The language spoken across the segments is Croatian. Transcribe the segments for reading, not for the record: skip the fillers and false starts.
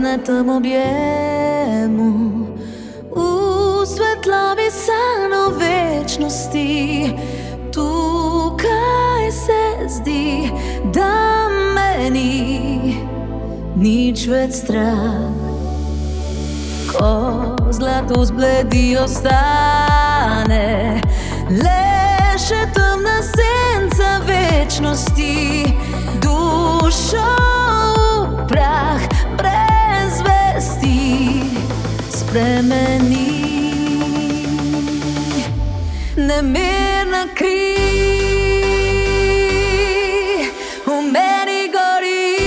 zlatom objemu, u svetlovi sano večnosti, tukaj se zdi, da meni nič več strah. Ko zlato zbledi ostane le še temna senca večnosti, dušo v prah brez vesti spremeni. Nemirna kri v meni gori,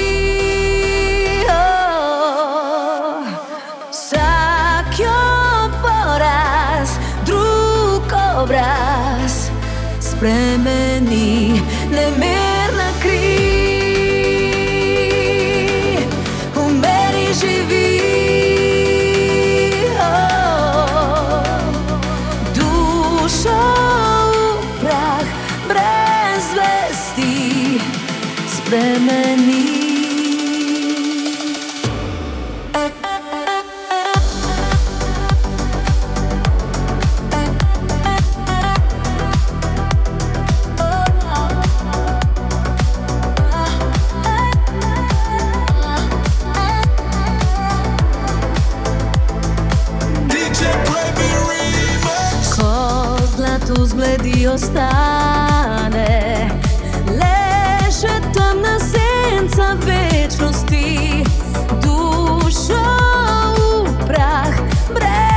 vsak jo poraz, drug obraz spremeni. Nemirna kri v meni živi, dušo v prah brez vesti spremeni. Tu zbledi ostane le še temna senca večnosti, dušo v prah brez